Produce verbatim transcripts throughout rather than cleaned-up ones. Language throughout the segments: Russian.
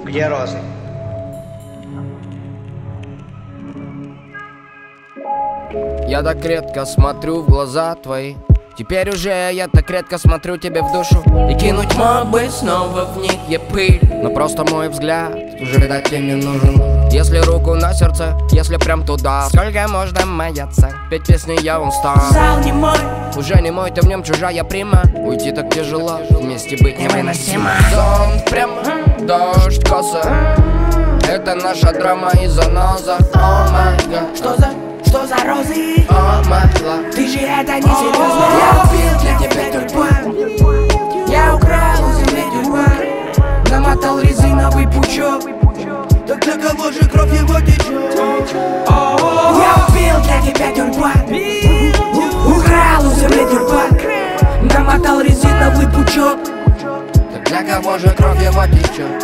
Где розы? Я так редко смотрю в глаза твои. Теперь уже я так редко смотрю тебе в душу. И кинуть мог бы снова в них я пыль, но просто мой взгляд уже, видать, тебе не нужен. Если руку на сердце, если прям туда, сколько можно маяться, петь песни я устал. Зал не мой, уже не мой, ты в нем чужая прима. Уйти так тяжело, вместе быть невыносимо. Сон прямо, дождь коса, это наша драма и заноза. О май гад, что за, что за розы? о май гад. Ты же это не серьезно. Я убил для тебя тюльпан, я украл у земли тюльпан, намотал резиновый пучок. Так для кого же кровь его течет? Я убил для тебя тюльпан, украл у земли тюльпан, намотал резиновый пучок. Так для кого же кровь его течет?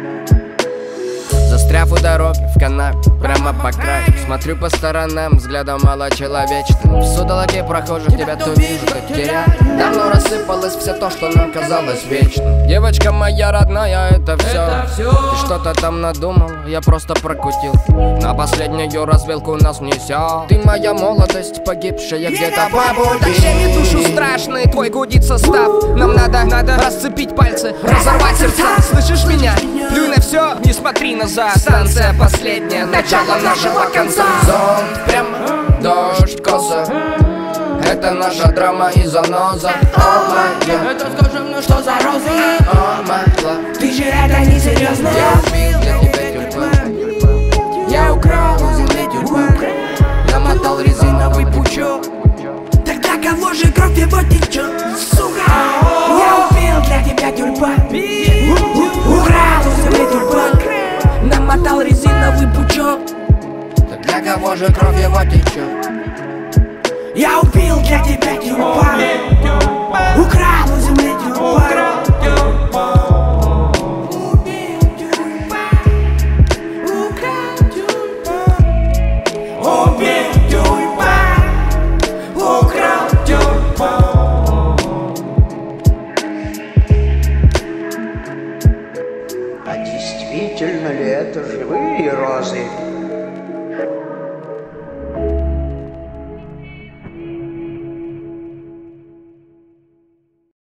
Застряв у дороги в канаве, прямо по краю, смотрю по сторонам, взглядом малочеловечным. В судороге прохожих тебя то вижу, то теряю. Давно рассыпалось все то, что нам казалось вечным. Девочка моя родная, это все. Ты что-то там надумал, я просто прокутил. На последнюю развилку нас несет. Ты моя молодость, погибшая где-то по пути. Щеми душу страшный, твой гудит состав. Нам надо, надо расцепить пальцы, разорвать сердца. Слышишь меня? Плюй на все, не смотри назад. Станция последняя, начало нашего конца. Зонт прямо, дождь коса, это наша драма и заноза. О май гад, Это скажи мне, что за розы? о май гад. Ты же это не серьезно. Я убил для тебя тюльпан, я украл у земли тюльпан, намотал резиновый пучок. Тогда кого же кровь его течет, сука? Я убил для тебя тюльпан, украл у земли тюльпан, намотал резиновый пучок. так для кого же кровь его течет? Я убил для тебя тюльпан, украл у земли тюльпан, А действительно ли это живые розы?